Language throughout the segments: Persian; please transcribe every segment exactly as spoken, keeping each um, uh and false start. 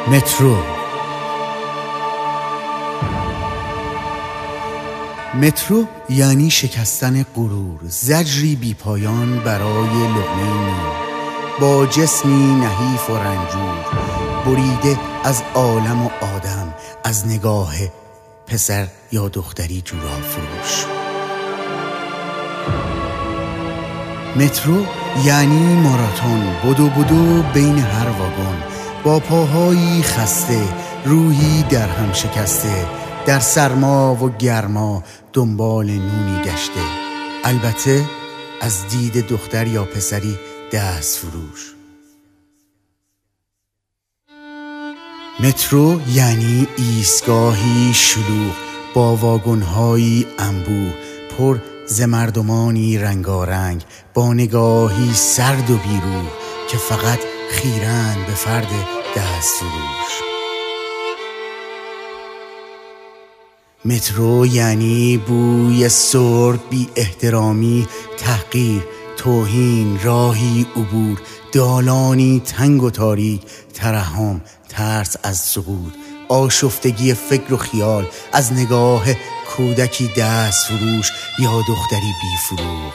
مترو. مترو یعنی شکستن غرور، زجری بی پایان برای لقمه نور، با جسمی نحیف و رنجور، بریده از عالم و آدم، از نگاه پسر یا دختری جوراب فروش. مترو یعنی ماراتون، بدو بدو بین هر واگن، با پاهایی خسته، روحی در هم شکسته، در سرما و گرما دنبال نونی گشته، البته از دید دختر یا پسری دست فروش. مترو یعنی ایستگاهی شلوغ با واگن‌هایی انبوه، پر ز مردمانی رنگارنگ، با نگاهی سرد و بیروح که فقط خیرند به فرد دست فروش. مترو یعنی بوی سرب، بی احترامی، تحقیر، توهین، راهی عبور، دالانی تنگ و تاریک، ترحم، ترس از سقوط، آشفتگی فکر و خیال از نگاه کودکی دست فروش یا دختری بی فروغ.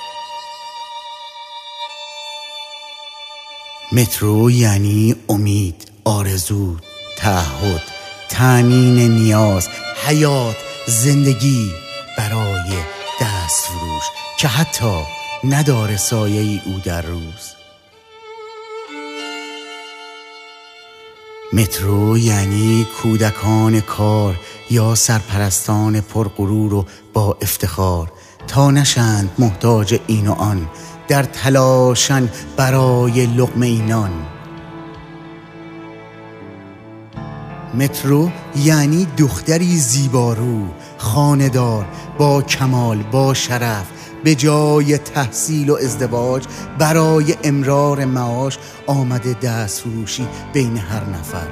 مترو یعنی امید، آرزو، تعهد، تأمین نیاز، حیات، زندگی برای دست فروش که حتی نداره سایه او در روز. مترو یعنی کودکان کار یا سرپرستان پرغرور و با افتخار، تا نشند محتاج این و آن، در تلاشن برای لقمه اینان. مترو یعنی دختری زیبارو، خانه‌دار، با کمال، با شرف، به جای تحصیل و ازدواج برای امرار معاش آمده دست فروشی بین هر نفر.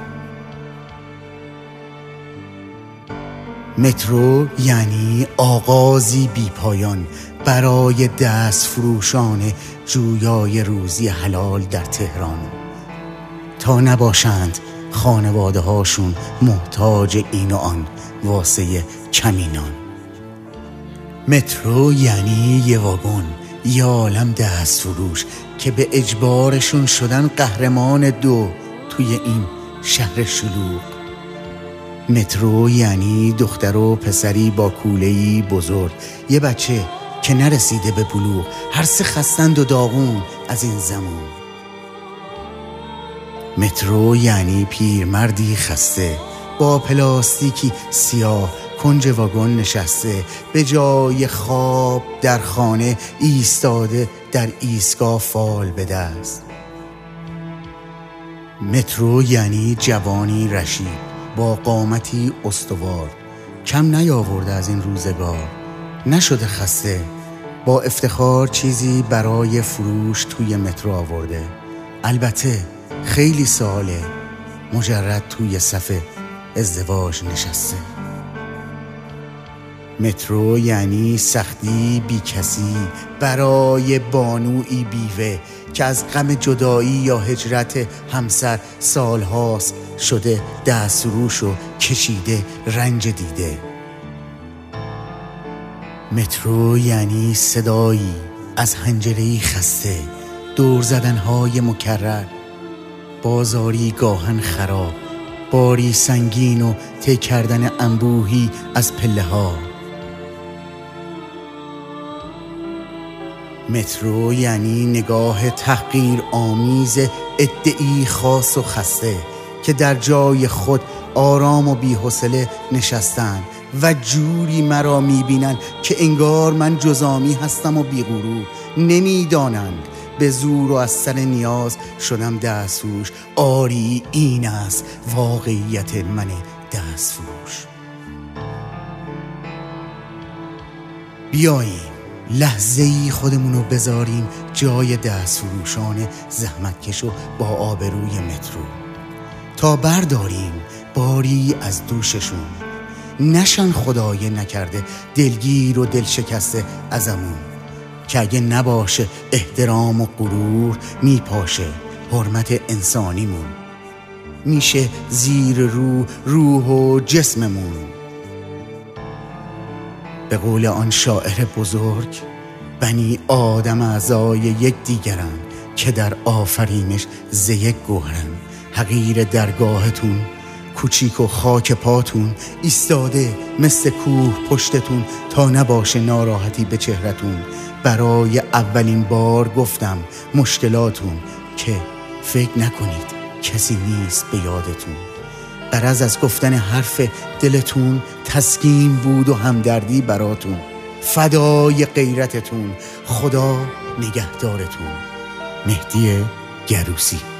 مترو یعنی آغازی بی پایان برای دست فروشان جویای روزی حلال در تهران، تا نباشند خانواده هاشون محتاج این و آن واسه کمینان. مترو یعنی یه واگن، یه عالم دست فروش که به اجبارشون شدن قهرمان دو توی این شهر شلوغ. مترو یعنی دختر و پسری با کوله‌ای بزرگ، یه بچه که نرسیده به بلوغ، هر سه خستند و داغون از این زمان. مترو یعنی پیرمردی خسته با پلاستیکی سیاه کنج واگن نشسته، به جای خواب در خانه ایستاده در ایستگاه فال به دست. مترو یعنی جوانی رشید با قامتی استوار، کم نیاورده از این روزگار، نشده خسته، با افتخار چیزی برای فروش توی مترو آورده، البته خیلی ساله مجرد توی صف ازدواج نشسته. مترو یعنی سختی بی کسی برای بانویی بیوه که از غم جدایی یا هجرت همسر سالهاست شده دست فروش و کشیده رنج دیده. مترو یعنی صدایی از حنجره‌ای خسته، دور زدنهای مکرر، بازاری گاهن خراب، باری سنگین و طی کردن انبوهی از پله ها. مترو یعنی نگاه تحقیر آمیز ادعی خاص و خسته که در جای خود آرام و بی‌حوصله نشستن و جوری مرا میبینن که انگار من جزامی هستم و بی‌غرور، نمیدانند به زور و از سر نیاز شدم دست فروش. آری این است واقعیت من دست فروش. بیاییم لحظه‌ای خودمونو بذاریم جای دست فروشان زحمتکش و با آبروی مترو، تا برداریم باری از دوششون، نشن خدای نکرده دلگیر و دل شکسته ازمون، که اگه نباشه احترام و غرور میپاشه حرمت انسانیمون. میشه زیر رو روح و جسممون. به قول آن شاعر بزرگ، بنی آدم اعضای یک دیگرن که در آفرینش ز یک گوهرن. حقیر درگاهتون کوچیک و خاک پاتون ایستاده مثل کوه پشتتون تا نباشه ناراحتی به چهرتون. برای اولین بار گفتم مشکلاتون که فکر نکنید کسی نیست به یادتون. غرض از گفتن حرف دلتون تسکین بود و همدردی براتون. فدای غیرتتون، خدا نگهدارتون. مهدی گروسی.